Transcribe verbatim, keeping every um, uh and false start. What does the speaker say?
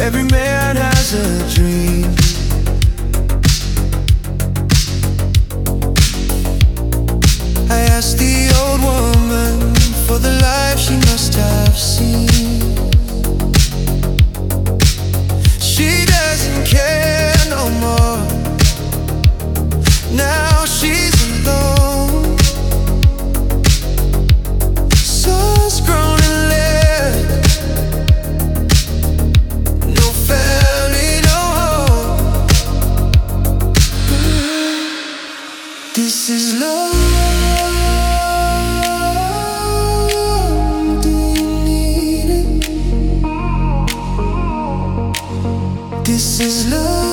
Every man has a dream. I asked the old woman for the life she must have seen. She doesn't care no more. Now she's alone. Sun's grown and left. No family, no home. This is love. Do you need it? This is love.